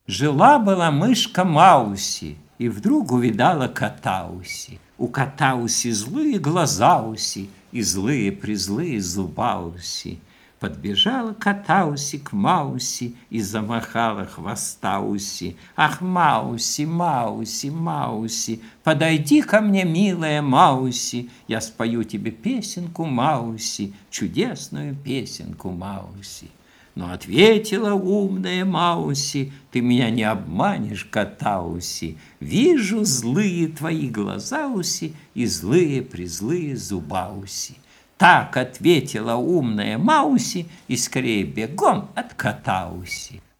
Жила-была мышка Мауси, и вдруг увидала кота Уси. У кота Уси злые глаза Уси, и злые-призлые зуба Уси. Подбежала кота Уси к Мауси и замахала хвоста Уси. Ах, Мауси, Мауси, Мауси, подойди ко мне, милая Мауси, я спою тебе песенку Мауси, чудесную песенку Мауси. Но ответила умная Мауси: ты меня не обманешь, кота Уси, вижу злые твои глаза Уси и злые-призлые зуба Уси. Так ответила умная Мауси и скорее бегом от кота Уси.